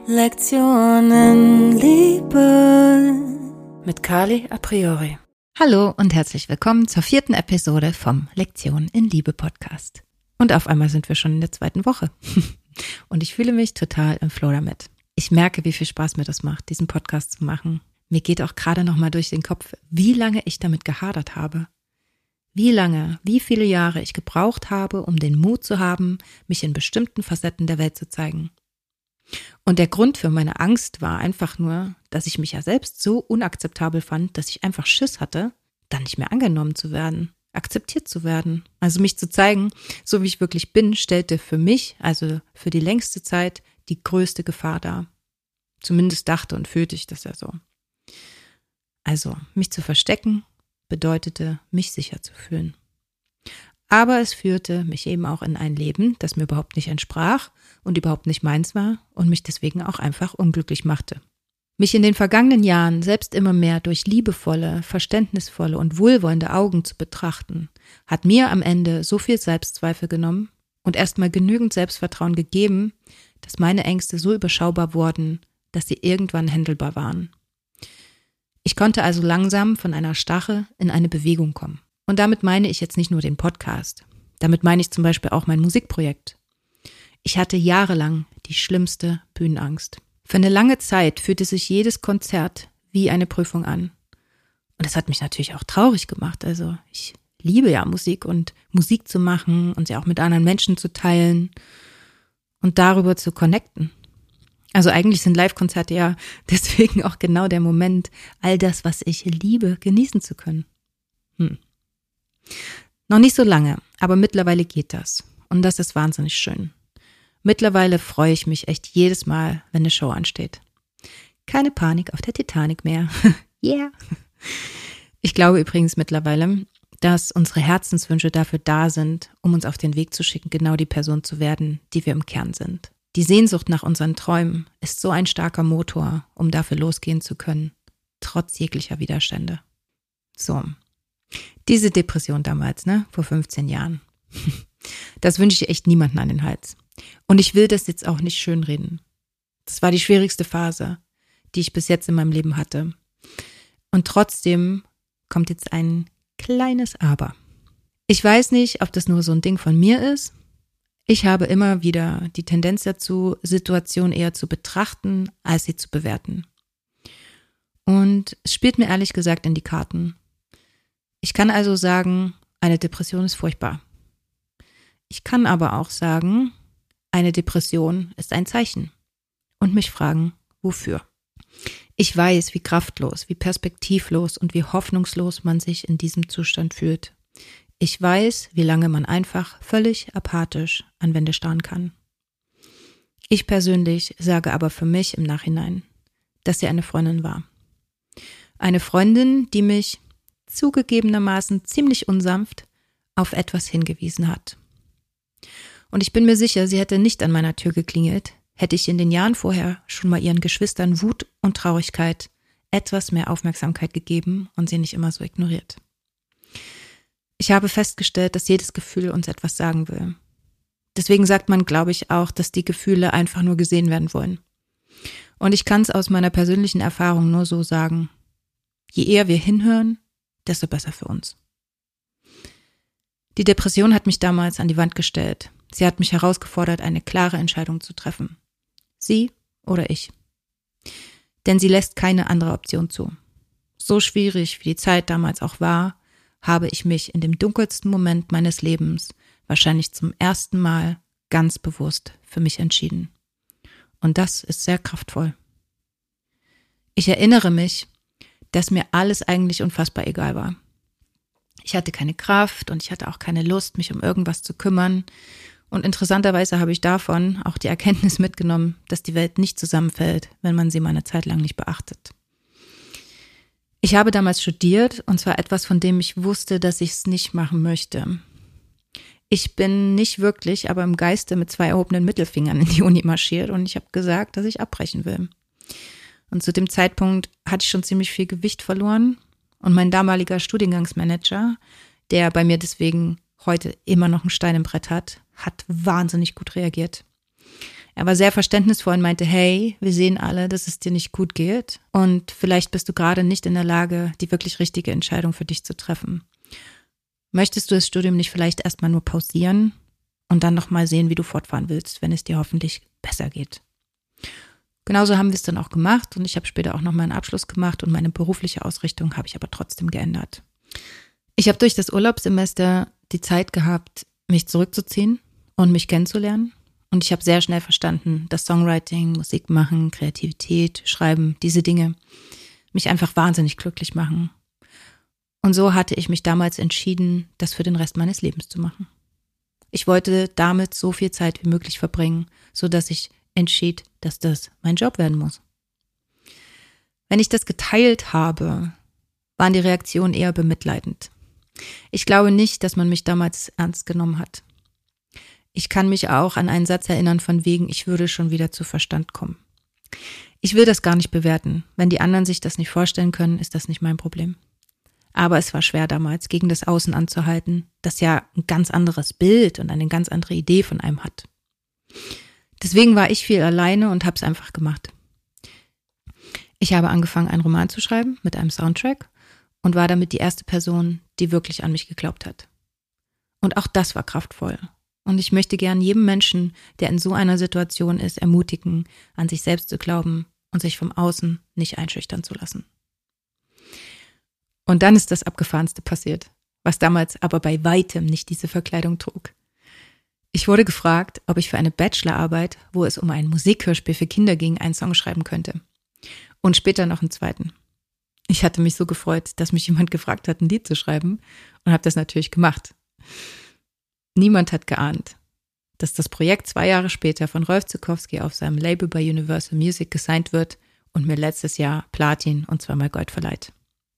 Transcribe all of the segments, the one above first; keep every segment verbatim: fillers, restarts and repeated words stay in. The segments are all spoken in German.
Lektionen Liebe mit Carly a priori. Hallo und herzlich willkommen zur vierten Episode vom Lektionen in Liebe Podcast. Und auf einmal sind wir schon in der zweiten Woche. Und ich fühle mich total im Flow damit. Ich merke, wie viel Spaß mir das macht, diesen Podcast zu machen. Mir geht auch gerade noch mal durch den Kopf, wie lange ich damit gehadert habe. Wie lange, wie viele Jahre ich gebraucht habe, um den Mut zu haben, mich in bestimmten Facetten der Welt zu zeigen. Und der Grund für meine Angst war einfach nur, dass ich mich ja selbst so unakzeptabel fand, dass ich einfach Schiss hatte, dann nicht mehr angenommen zu werden, akzeptiert zu werden. Also mich zu zeigen, so wie ich wirklich bin, stellte für mich, also für die längste Zeit, die größte Gefahr dar. Zumindest dachte und fühlte ich das ja so. Also mich zu verstecken bedeutete, mich sicher zu fühlen. Aber es führte mich eben auch in ein Leben, das mir überhaupt nicht entsprach und überhaupt nicht meins war und mich deswegen auch einfach unglücklich machte. Mich in den vergangenen Jahren selbst immer mehr durch liebevolle, verständnisvolle und wohlwollende Augen zu betrachten, hat mir am Ende so viel Selbstzweifel genommen und erstmal genügend Selbstvertrauen gegeben, dass meine Ängste so überschaubar wurden, dass sie irgendwann händelbar waren. Ich konnte also langsam von einer Starre in eine Bewegung kommen. Und damit meine ich jetzt nicht nur den Podcast. Damit meine ich zum Beispiel auch mein Musikprojekt. Ich hatte jahrelang die schlimmste Bühnenangst. Für eine lange Zeit fühlte sich jedes Konzert wie eine Prüfung an. Und das hat mich natürlich auch traurig gemacht. Also ich liebe ja Musik und Musik zu machen und sie auch mit anderen Menschen zu teilen und darüber zu connecten. Also eigentlich sind Live-Konzerte ja deswegen auch genau der Moment, all das, was ich liebe, genießen zu können. Hm. Noch nicht so lange, aber mittlerweile geht das. Und das ist wahnsinnig schön. Mittlerweile freue ich mich echt jedes Mal, wenn eine Show ansteht. Keine Panik auf der Titanic mehr. Yeah! Ich glaube übrigens mittlerweile, dass unsere Herzenswünsche dafür da sind, um uns auf den Weg zu schicken, genau die Person zu werden, die wir im Kern sind. Die Sehnsucht nach unseren Träumen ist so ein starker Motor, um dafür losgehen zu können, trotz jeglicher Widerstände. So, diese Depression damals, ne, vor fünfzehn Jahren, das wünsche ich echt niemanden an den Hals. Und ich will das jetzt auch nicht schönreden. Das war die schwierigste Phase, die ich bis jetzt in meinem Leben hatte. Und trotzdem kommt jetzt ein kleines Aber. Ich weiß nicht, ob das nur so ein Ding von mir ist. Ich habe immer wieder die Tendenz dazu, Situationen eher zu betrachten, als sie zu bewerten. Und es spielt mir ehrlich gesagt in die Karten. Ich kann also sagen, eine Depression ist furchtbar. Ich kann aber auch sagen, eine Depression ist ein Zeichen. Und mich fragen, wofür? Ich weiß, wie kraftlos, wie perspektivlos und wie hoffnungslos man sich in diesem Zustand fühlt. Ich weiß, wie lange man einfach völlig apathisch an Wände starren kann. Ich persönlich sage aber für mich im Nachhinein, dass sie eine Freundin war. Eine Freundin, die mich zugegebenermaßen ziemlich unsanft auf etwas hingewiesen hat. Und ich bin mir sicher, sie hätte nicht an meiner Tür geklingelt, hätte ich in den Jahren vorher schon mal ihren Geschwistern Wut und Traurigkeit etwas mehr Aufmerksamkeit gegeben und sie nicht immer so ignoriert. Ich habe festgestellt, dass jedes Gefühl uns etwas sagen will. Deswegen sagt man, glaube ich, auch, dass die Gefühle einfach nur gesehen werden wollen. Und ich kann es aus meiner persönlichen Erfahrung nur so sagen, je eher wir hinhören, desto besser für uns. Die Depression hat mich damals an die Wand gestellt. Sie hat mich herausgefordert, eine klare Entscheidung zu treffen. Sie oder ich. Denn sie lässt keine andere Option zu. So schwierig, wie die Zeit damals auch war, habe ich mich in dem dunkelsten Moment meines Lebens wahrscheinlich zum ersten Mal ganz bewusst für mich entschieden. Und das ist sehr kraftvoll. Ich erinnere mich, dass mir alles eigentlich unfassbar egal war. Ich hatte keine Kraft und ich hatte auch keine Lust, mich um irgendwas zu kümmern. Und interessanterweise habe ich davon auch die Erkenntnis mitgenommen, dass die Welt nicht zusammenfällt, wenn man sie mal eine Zeit lang nicht beachtet. Ich habe damals studiert und zwar etwas, von dem ich wusste, dass ich es nicht machen möchte. Ich bin nicht wirklich, aber im Geiste mit zwei erhobenen Mittelfingern in die Uni marschiert und ich habe gesagt, dass ich abbrechen will. Und zu dem Zeitpunkt hatte ich schon ziemlich viel Gewicht verloren und mein damaliger Studiengangsmanager, der bei mir deswegen heute immer noch einen Stein im Brett hat, hat wahnsinnig gut reagiert. Er war sehr verständnisvoll und meinte, hey, wir sehen alle, dass es dir nicht gut geht und vielleicht bist du gerade nicht in der Lage, die wirklich richtige Entscheidung für dich zu treffen. Möchtest du das Studium nicht vielleicht erstmal nur pausieren und dann nochmal sehen, wie du fortfahren willst, wenn es dir hoffentlich besser geht? Genauso haben wir es dann auch gemacht und ich habe später auch noch meinen Abschluss gemacht und meine berufliche Ausrichtung habe ich aber trotzdem geändert. Ich habe durch das Urlaubssemester die Zeit gehabt, mich zurückzuziehen und mich kennenzulernen. Und ich habe sehr schnell verstanden, dass Songwriting, Musik machen, Kreativität, Schreiben, diese Dinge mich einfach wahnsinnig glücklich machen. Und so hatte ich mich damals entschieden, das für den Rest meines Lebens zu machen. Ich wollte damit so viel Zeit wie möglich verbringen, sodass ich entschied, dass das mein Job werden muss. Wenn ich das geteilt habe, waren die Reaktionen eher bemitleidend. Ich glaube nicht, dass man mich damals ernst genommen hat. Ich kann mich auch an einen Satz erinnern von wegen, ich würde schon wieder zu Verstand kommen. Ich will das gar nicht bewerten. Wenn die anderen sich das nicht vorstellen können, ist das nicht mein Problem. Aber es war schwer damals, gegen das Außen anzuhalten, das ja ein ganz anderes Bild und eine ganz andere Idee von einem hat. Deswegen war ich viel alleine und habe es einfach gemacht. Ich habe angefangen, einen Roman zu schreiben mit einem Soundtrack und war damit die erste Person, die wirklich an mich geglaubt hat. Und auch das war kraftvoll. Und ich möchte gern jedem Menschen, der in so einer Situation ist, ermutigen, an sich selbst zu glauben und sich vom Außen nicht einschüchtern zu lassen. Und dann ist das Abgefahrenste passiert, was damals aber bei weitem nicht diese Verkleidung trug. Ich wurde gefragt, ob ich für eine Bachelorarbeit, wo es um ein Musikhörspiel für Kinder ging, einen Song schreiben könnte. Und später noch einen zweiten. Ich hatte mich so gefreut, dass mich jemand gefragt hat, ein Lied zu schreiben und habe das natürlich gemacht. Niemand hat geahnt, dass das Projekt zwei Jahre später von Rolf Zuckowski auf seinem Label bei Universal Music gesigned wird und mir letztes Jahr Platin und zweimal Gold verleiht.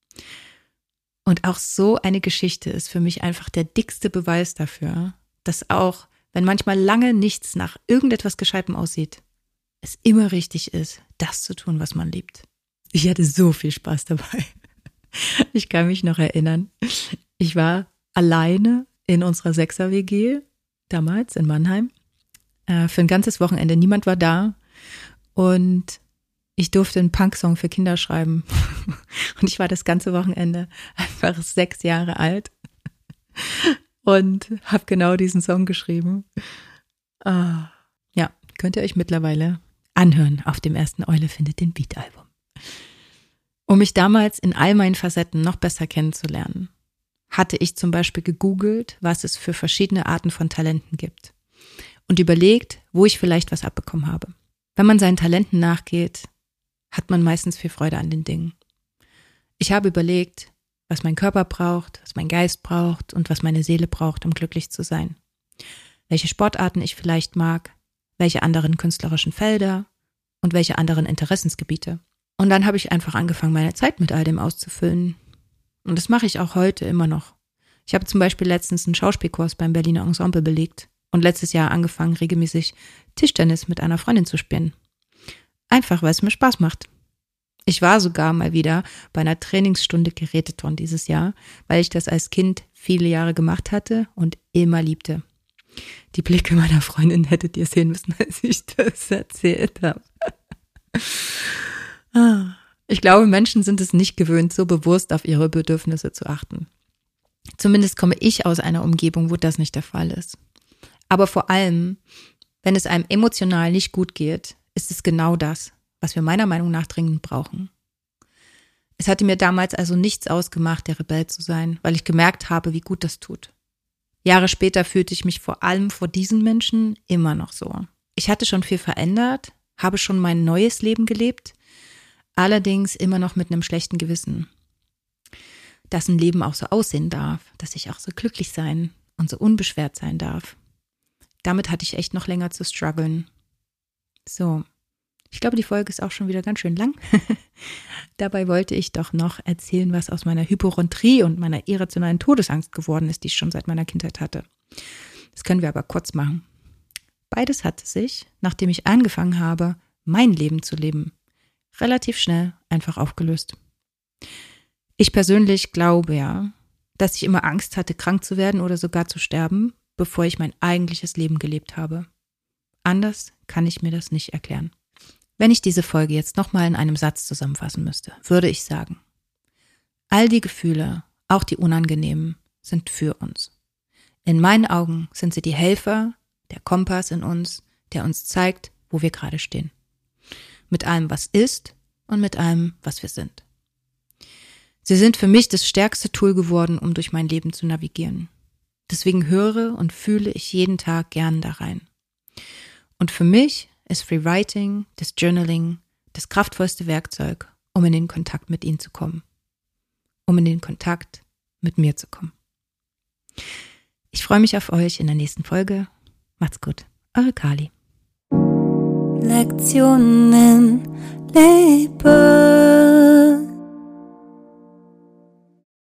Und auch so eine Geschichte ist für mich einfach der dickste Beweis dafür, dass auch, wenn manchmal lange nichts nach irgendetwas Gescheitem aussieht, es immer richtig ist, das zu tun, was man liebt. Ich hatte so viel Spaß dabei. Ich kann mich noch erinnern, ich war alleine in unserer Sechser-W G, damals in Mannheim, äh, für ein ganzes Wochenende. Niemand war da und ich durfte einen Punk-Song für Kinder schreiben. Und ich war das ganze Wochenende einfach sechs Jahre alt und habe genau diesen Song geschrieben. Uh, ja, könnt ihr euch mittlerweile anhören auf dem ersten Eule findet den Beat-Album. Um mich damals in all meinen Facetten noch besser kennenzulernen, hatte ich zum Beispiel gegoogelt, was es für verschiedene Arten von Talenten gibt und überlegt, wo ich vielleicht was abbekommen habe. Wenn man seinen Talenten nachgeht, hat man meistens viel Freude an den Dingen. Ich habe überlegt, was mein Körper braucht, was mein Geist braucht und was meine Seele braucht, um glücklich zu sein. Welche Sportarten ich vielleicht mag, welche anderen künstlerischen Felder und welche anderen Interessensgebiete. Und dann habe ich einfach angefangen, meine Zeit mit all dem auszufüllen. Und das mache ich auch heute immer noch. Ich habe zum Beispiel letztens einen Schauspielkurs beim Berliner Ensemble belegt und letztes Jahr angefangen, regelmäßig Tischtennis mit einer Freundin zu spielen. Einfach, weil es mir Spaß macht. Ich war sogar mal wieder bei einer Trainingsstunde Geräteturnen dieses Jahr, weil ich das als Kind viele Jahre gemacht hatte und immer liebte. Die Blicke meiner Freundin hättet ihr sehen müssen, als ich das erzählt habe. Ich glaube, Menschen sind es nicht gewöhnt, so bewusst auf ihre Bedürfnisse zu achten. Zumindest komme ich aus einer Umgebung, wo das nicht der Fall ist. Aber vor allem, wenn es einem emotional nicht gut geht, ist es genau das, was wir meiner Meinung nach dringend brauchen. Es hatte mir damals also nichts ausgemacht, der Rebell zu sein, weil ich gemerkt habe, wie gut das tut. Jahre später fühlte ich mich vor allem vor diesen Menschen immer noch so. Ich hatte schon viel verändert, habe schon mein neues Leben gelebt, allerdings immer noch mit einem schlechten Gewissen. Dass ein Leben auch so aussehen darf, dass ich auch so glücklich sein und so unbeschwert sein darf. Damit hatte ich echt noch länger zu strugglen. So, ich glaube, die Folge ist auch schon wieder ganz schön lang. Dabei wollte ich doch noch erzählen, was aus meiner Hypochondrie und meiner irrationalen Todesangst geworden ist, die ich schon seit meiner Kindheit hatte. Das können wir aber kurz machen. Beides hatte sich, nachdem ich angefangen habe, mein Leben zu leben, relativ schnell einfach aufgelöst. Ich persönlich glaube ja, dass ich immer Angst hatte, krank zu werden oder sogar zu sterben, bevor ich mein eigentliches Leben gelebt habe. Anders kann ich mir das nicht erklären. Wenn ich diese Folge jetzt nochmal in einem Satz zusammenfassen müsste, würde ich sagen, all die Gefühle, auch die unangenehmen, sind für uns. In meinen Augen sind sie die Helfer, der Kompass in uns, der uns zeigt, wo wir gerade stehen. Mit allem, was ist und mit allem, was wir sind. Sie sind für mich das stärkste Tool geworden, um durch mein Leben zu navigieren. Deswegen höre und fühle ich jeden Tag gern da rein. Und für mich ist Freewriting, das Journaling, das kraftvollste Werkzeug, um in den Kontakt mit ihnen zu kommen. Um in den Kontakt mit mir zu kommen. Ich freue mich auf euch in der nächsten Folge. Macht's gut. Eure Kali. Lektionen Leben.